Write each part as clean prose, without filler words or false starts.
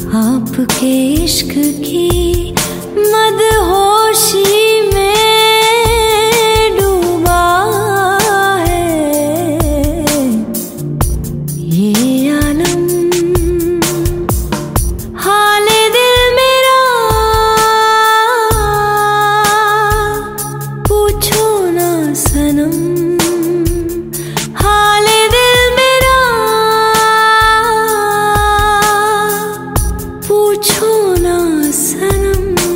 आपके इश्क की मदहोशी में डूबा है ये आलम। हाले दिल मेरा पूछो ना सनम, पूछो ना सनम।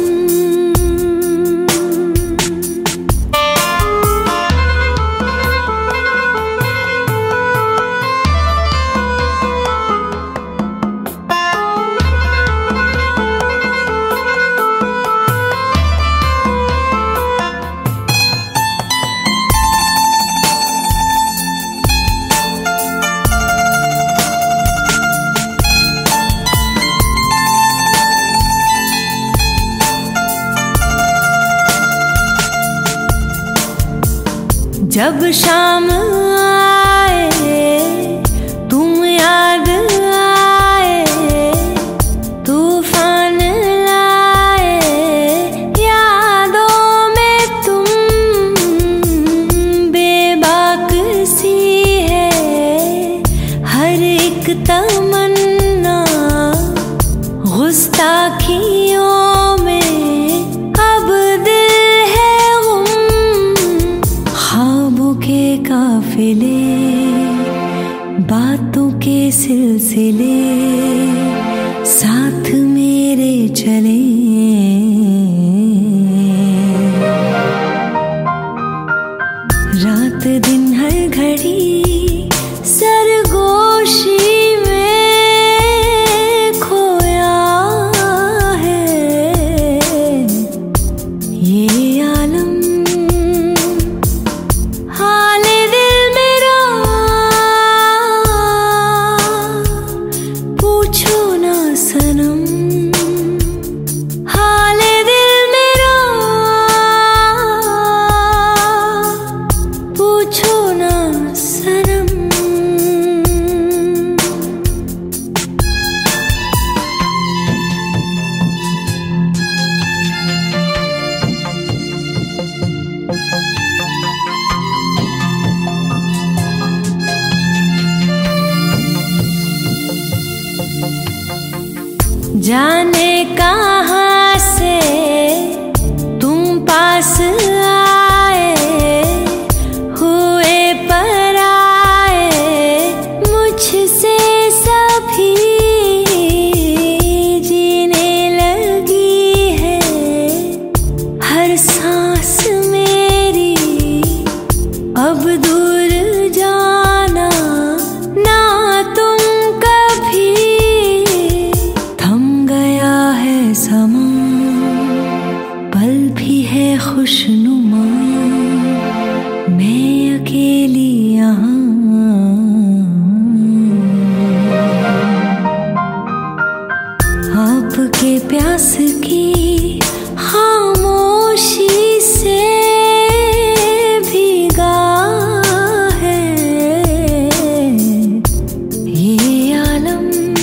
जब शाम आए तुम याद आए, तूफान लाए यादों में तुम। बेबाक सी है हर एक तमन्ना, गुस्ताखियों में अब दिल है गुम। ख्वाबों के काफिले, बातों के सिलसिले साथ मेरे चले। रात दिन हर घड़ी सरगोशी में खोया है ये आलम। हाले दिल मेरा पूछो ना सनम, हाले दिल मेरा पूछो ना सनम। जाने कहाँ से तुम पास आए, हुए पराए मुझसे सभी। जीने लगी है हर सांस मेरी, अब दूर जाना ना तुम कभी। समा पल भी है खुशनुमा, मैं अकेली यहाँ। आपके प्यास की खामोशी से भीगा है ये आलम।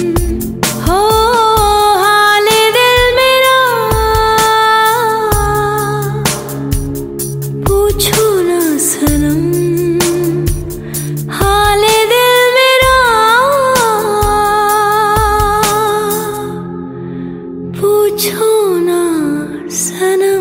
पूछो ना सनम, हाले दिल मेरा पूछो ना सनम।